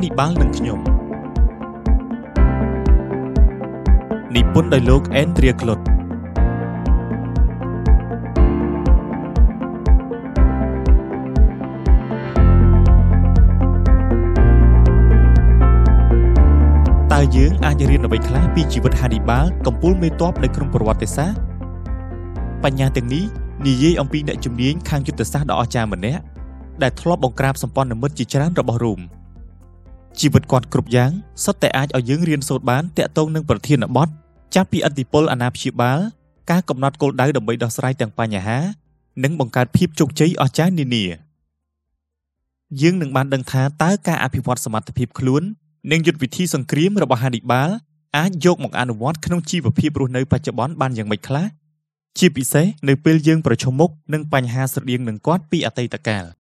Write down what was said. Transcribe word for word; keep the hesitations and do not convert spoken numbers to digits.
Hannibal និងខ្ញុំនិពន្ធដោយលោក Andrea Klot តើយើងអាចរៀនអ្វីខ្លះពីជីវិត Hannibal កំពូលមេទ័ពនៅក្នុងប្រវត្តិសាស្ត្របញ្ញាទាំងនេះនិយាយអំពីអ្នកជំនាញខាងយុទ្ធសាស្ត្រដ៏អស្ចារ្យម្នាក់ដែលធ្លាប់បង្ក្រាបសម្ព័ន្ធមិត្តជាច្រើនរបស់រ៉ូមជីវិតគាត់គ្រប់យ៉ាងសុទ្ធតែអាចឲ្យយើងរៀនសូត្របានទាក់ទងនឹងប្រធានបទចាប់ពីឥទ្ធិពលអាណាព្យាបាលការកំណត់គោលដៅដើម្បីដោះស្រាយទាំងបញ្ហានិងបង្កើតភាពជោគជ័យអស្ចារ្យនានាយើងនឹងបានដឹងថាតើការអភិវឌ្ឍសមត្ថភាពខ្លួននិងយុទ្ធវិធីសង្គ្រាមរបស់ Hannibal អាចយកមកអនុវត្តក្នុងជីវភាពរស់នៅបច្ចុប្បន្នបានយ៉ាងម៉េចខ្លះជាពិសេសនៅពេលយើងប្រឈមមុខនឹងបញ្ហាស្រដៀងនឹងគាត់ពីអតីតកាល